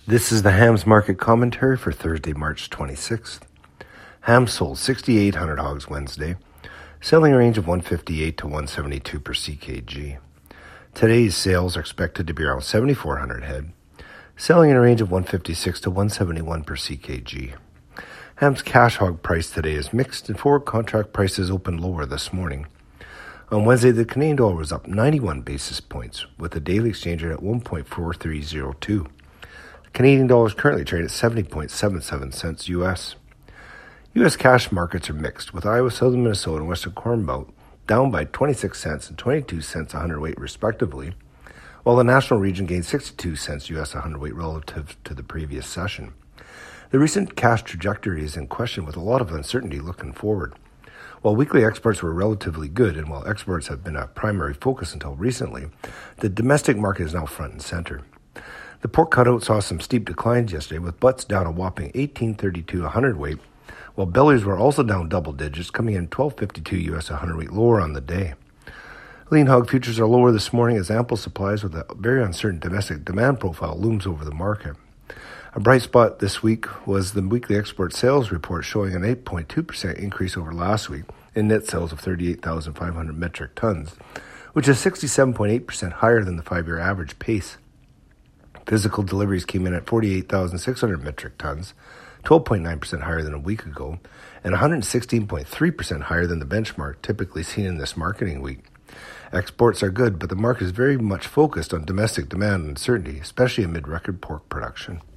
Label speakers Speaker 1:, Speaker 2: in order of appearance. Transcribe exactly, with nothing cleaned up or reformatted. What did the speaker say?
Speaker 1: This is the Hams Market Commentary for Thursday, March twenty-sixth. Hams sold six thousand eight hundred hogs Wednesday, selling a range of one fifty-eight to one seventy-two per C K G. Today's sales are expected to be around seven thousand four hundred head, selling in a range of one fifty-six to one seventy-one per C K G. Hams cash hog price today is mixed, and forward contract prices opened lower this morning. On Wednesday, the Canadian dollar was up ninety-one basis points, with the daily exchange rate at one point four three zero two. Canadian dollars currently trade at seventy point seven seven cents U S. U S cash markets are mixed, with Iowa, Southern Minnesota, and Western Corn Belt down by twenty-six cents and twenty-two cents a hundredweight respectively, while the national region gained sixty-two cents U S a hundredweight relative to the previous session. The recent cash trajectory is in question, with a lot of uncertainty looking forward. While weekly exports were relatively good, and while exports have been a primary focus until recently, the domestic market is now front and center. The pork cutout saw some steep declines yesterday, with butts down a whopping eighteen thirty-two a hundredweight, while bellies were also down double digits, coming in twelve fifty-two U S a hundredweight lower on the day. Lean hog futures are lower this morning as ample supplies with a very uncertain domestic demand profile looms over the market. A bright spot this week was the weekly export sales report, showing an eight point two percent increase over last week in net sales of thirty-eight thousand five hundred metric tons, which is sixty-seven point eight percent higher than the five-year average pace. Physical deliveries came in at forty-eight thousand six hundred metric tons, twelve point nine percent higher than a week ago, and one hundred sixteen point three percent higher than the benchmark typically seen in this marketing week. Exports are good, but the market is very much focused on domestic demand and uncertainty, especially amid record pork production.